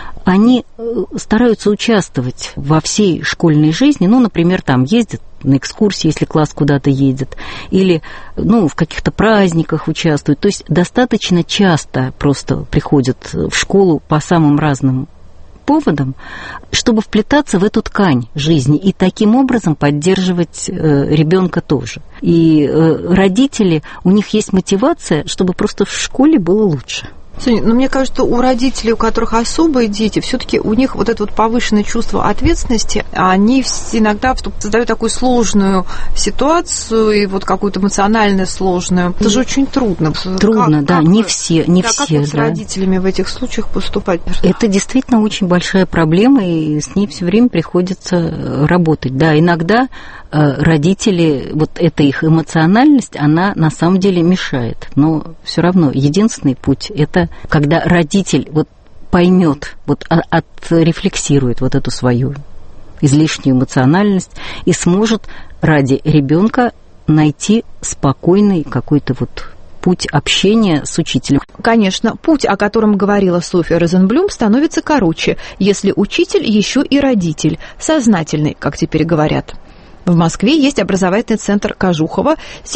Они стараются участвовать во всей школьной жизни, например, ездят на экскурсии, если класс куда-то едет, или в каких-то праздниках участвуют. То есть достаточно часто просто приходят в школу по самым разным поводом, чтобы вплетаться в эту ткань жизни и таким образом поддерживать ребенка тоже. И родители, у них есть мотивация, чтобы просто в школе было лучше. Соня, но мне кажется, что у родителей, у которых особые дети, все-таки у них вот это вот повышенное чувство ответственности, они иногда создают такую сложную ситуацию и вот какую-то эмоционально сложную. Это же очень трудно. Трудно, да, не все. Как с родителями в этих случаях поступать? Это действительно очень большая проблема, и с ней все время приходится работать. Да, иногда родители, вот эта их эмоциональность, она на самом деле мешает. Но все равно единственный путь – это когда родитель вот поймет, вот отрефлексирует вот эту свою излишнюю эмоциональность и сможет ради ребенка найти спокойный какой-то вот путь общения с учителем. Конечно, путь, о котором говорила Софья Розенблюм, становится короче, если учитель еще и родитель, сознательный, как теперь говорят. В Москве есть образовательный центр Кожухова.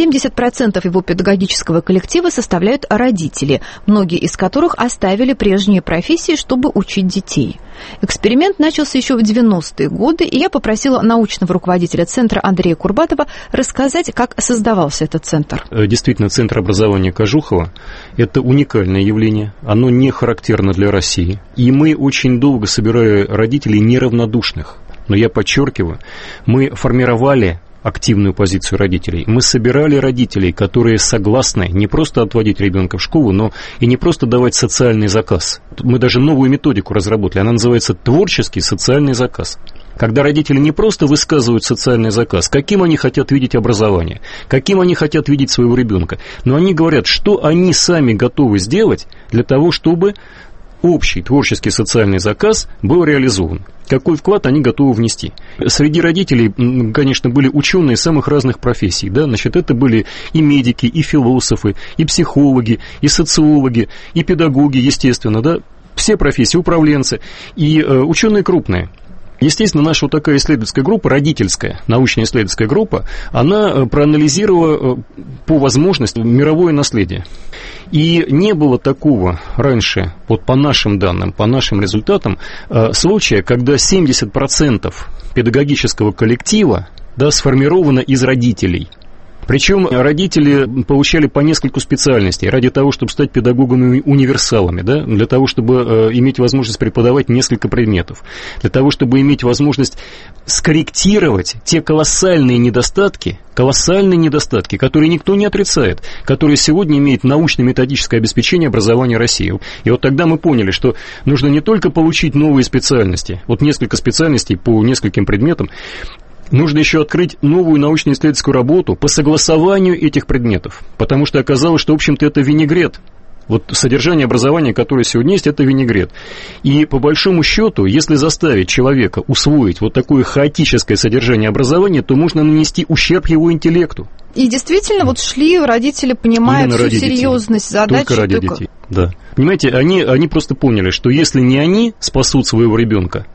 70% его педагогического коллектива составляют родители, многие из которых оставили прежние профессии, чтобы учить детей. Эксперимент начался еще в 90-е годы, и я попросила научного руководителя центра Андрея Курбатова рассказать, как создавался этот центр. Действительно, центр образования Кожухова – это уникальное явление, оно не характерно для России. И мы очень долго собирали родителей неравнодушных. Но я подчеркиваю, мы формировали активную позицию родителей. Мы собирали родителей, которые согласны не просто отводить ребенка в школу, но и не просто давать социальный заказ. Мы даже новую методику разработали, она называется «Творческий социальный заказ». Когда родители не просто высказывают социальный заказ, каким они хотят видеть образование, каким они хотят видеть своего ребенка, но они говорят, что они сами готовы сделать для того, чтобы общий творческий социальный заказ был реализован. Какой вклад они готовы внести. Среди родителей, конечно, были ученые самых разных профессий. Да? Значит, это были и медики, и философы, и психологи, и социологи, и педагоги, естественно. Да? Все профессии, управленцы, и ученые крупные. Естественно, наша вот такая исследовательская группа, родительская, научно-исследовательская группа, она проанализировала по возможности мировое наследие. И не было такого раньше, вот по нашим данным, по нашим результатам, случая, когда 70% педагогического коллектива, да, сформировано из родителей. Причем родители получали по нескольку специальностей ради того, чтобы стать педагогами-универсалами, да, для того, чтобы иметь возможность преподавать несколько предметов, для того, чтобы иметь возможность скорректировать те колоссальные недостатки, которые никто не отрицает, которые сегодня имеет научно-методическое обеспечение образования России. И вот тогда мы поняли, что нужно не только получить новые специальности, вот несколько специальностей по нескольким предметам, нужно еще открыть новую научно-исследовательскую работу по согласованию этих предметов, потому что оказалось, что, в общем-то, это винегрет. Вот содержание образования, которое сегодня есть, это винегрет. И по большому счету, если заставить человека усвоить вот такое хаотическое содержание образования, то можно нанести ущерб его интеллекту. И действительно, вот шли родители, понимая всю серьезность задачи. Только ради детей, да. Понимаете, они просто поняли, что если не они спасут своего ребенка.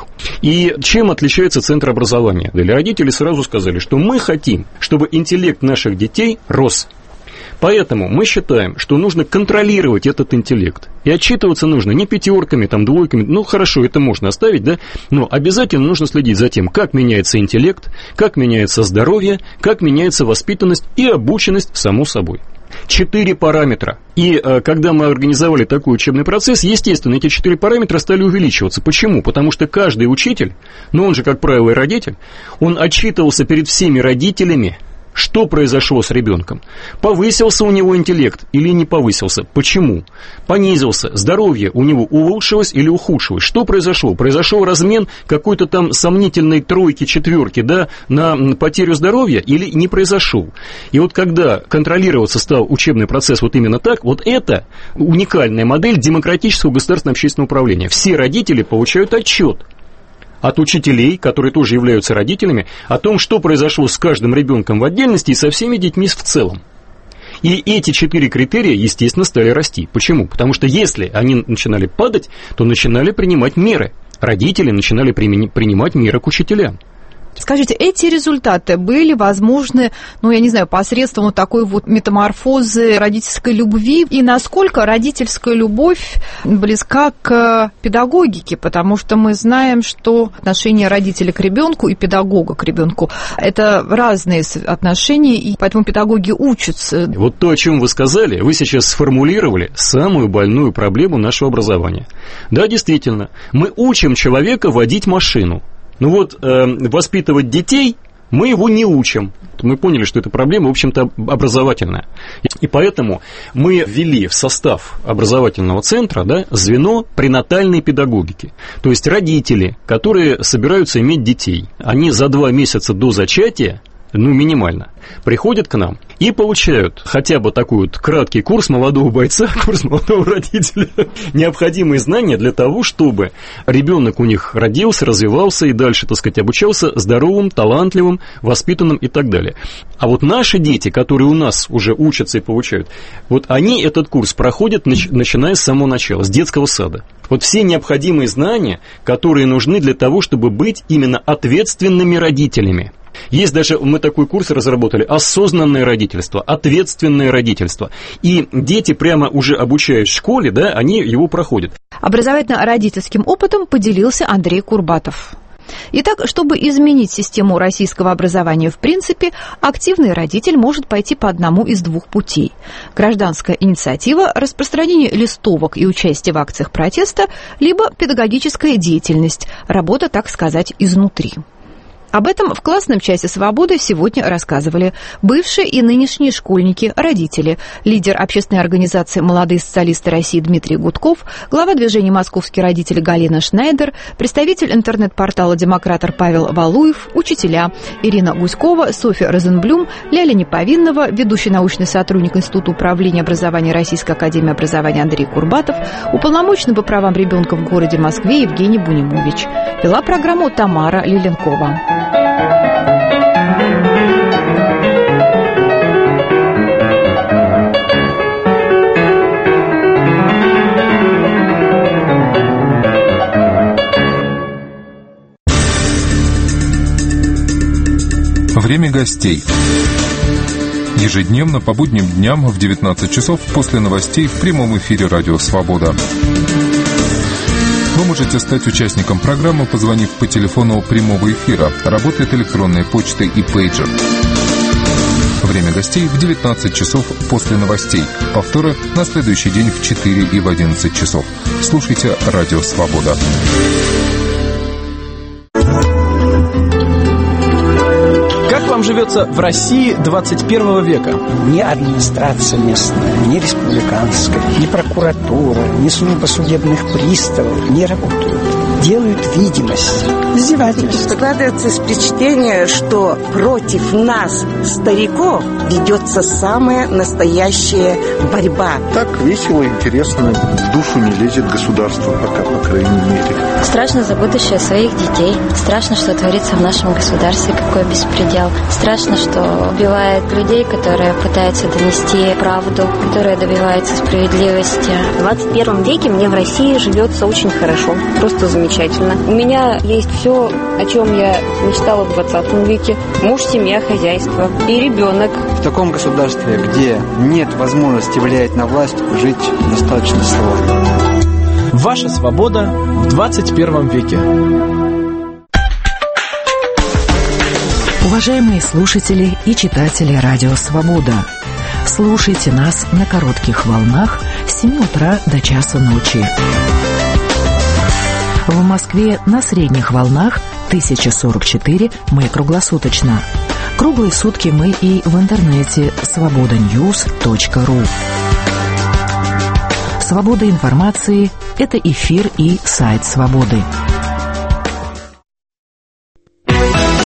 И чем отличается центр образования? Родители сразу сказали, что мы хотим, чтобы интеллект наших детей рос. Поэтому мы считаем, что нужно контролировать этот интеллект. И отчитываться нужно не пятерками, там, двойками. Ну, хорошо, это можно оставить, да? Но обязательно нужно следить за тем, как меняется интеллект, как меняется здоровье, как меняется воспитанность и обученность, само собой. 4 параметра. И когда мы организовали такой учебный процесс, естественно, эти 4 параметра стали увеличиваться. Почему? Потому что каждый учитель, ну он же, как правило, и родитель, он отчитывался перед всеми родителями, что произошло с ребенком. Повысился у него интеллект или не повысился? Почему? Понизился. Здоровье у него улучшилось или ухудшилось? Что произошло? Произошел размен какой-то там сомнительной тройки, четверки, да, на потерю здоровья или не произошел? И вот когда контролироваться стал учебный процесс вот именно так, вот это уникальная модель демократического государственного общественного управления. Все родители получают отчет от учителей, которые тоже являются родителями, о том, что произошло с каждым ребенком в отдельности и со всеми детьми в целом. И эти 4 критерия, естественно, стали расти. Почему? Потому что если они начинали падать, то начинали принимать меры. Родители начинали принимать меры к учителям. Скажите, эти результаты были возможны, я не знаю, посредством вот такой вот метаморфозы родительской любви? И насколько родительская любовь близка к педагогике? Потому что мы знаем, что отношение родителя к ребенку и педагога к ребенку – это разные отношения, и поэтому педагоги учатся. Вот то, о чем вы сказали, вы сейчас сформулировали самую больную проблему нашего образования. Да, действительно, мы учим человека водить машину. Воспитывать детей мы его не учим. Мы поняли, что эта проблема, в общем-то, образовательная. И поэтому мы ввели в состав образовательного центра звено пренатальной педагогики. То есть родители, которые собираются иметь детей, они за 2 месяца до зачатия, минимально, приходят к нам и получают хотя бы такой вот краткий курс молодого бойца, курс молодого родителя, необходимые знания для того, чтобы ребенок у них родился, развивался и дальше, обучался здоровым, талантливым, воспитанным и так далее. А вот наши дети, которые у нас уже учатся и получают, они этот курс проходят, начиная с самого начала, с детского сада. Все необходимые знания, которые нужны для того, чтобы быть именно ответственными родителями. Есть даже, мы такой курс разработали, осознанное родительство, ответственное родительство. И дети прямо уже обучаясь в школе, они его проходят. Образовательно-родительским опытом поделился Андрей Курбатов. Итак, чтобы изменить систему российского образования в принципе, активный родитель может пойти по одному из 2 путей. Гражданская инициатива, распространение листовок и участие в акциях протеста, либо педагогическая деятельность, работа, так сказать, изнутри. Об этом в классном часе «Свободы» сегодня рассказывали бывшие и нынешние школьники, родители, лидер общественной организации «Молодые социалисты России» Дмитрий Гудков, глава движения «Московские родители» Галина Шнайдер, представитель интернет-портала «Демократор» Павел Валуев, учителя Ирина Гуськова, Софья Розенблюм, Ляля Неповиннова, ведущий научный сотрудник Института управления образования Российской академии образования Андрей Курбатов, уполномоченный по правам ребенка в городе Москве Евгений Бунимович. Вела программу Тамара Лиленкова. Время гостей. Ежедневно по будним дням в 19 часов после новостей в прямом эфире «Радио Свобода». Вы можете стать участником программы, позвонив по телефону прямого эфира. Работает электронная почта и пейджер. Время гостей в 19 часов после новостей. Повторы на следующий день в 4 и в 11 часов. Слушайте «Радио Свобода». Как вам живется в России 21 века? Ни администрация местная, ни республиканская, ни прокуратура, ни служба судебных приставов не работают. Делают видимость. Издевательство. Складывается впечатление, что против нас, стариков, ведется самая настоящая борьба. Так весело, интересно. В душу не лезет государство пока, по крайней мере. Страшно за будущее своих детей. Страшно, что творится в нашем государстве, какой беспредел. Страшно, что убивают людей, которые пытаются донести правду, которые добиваются справедливости. В 21 веке мне в России живется очень хорошо. Просто замечательно. У меня есть все, о чем я мечтала в 20 веке. Муж, семья, хозяйство и ребенок. В таком государстве, где нет возможности влиять на власть, жить достаточно сложно. Ваша свобода в 21 веке. Уважаемые слушатели и читатели «Радио Свобода», слушайте нас на коротких волнах с 7 утра до часа ночи. В Москве на средних волнах 1044 мы круглосуточно. Круглые сутки мы и в интернете svobodanews.ru. Свобода информации – это эфир и сайт «Свободы».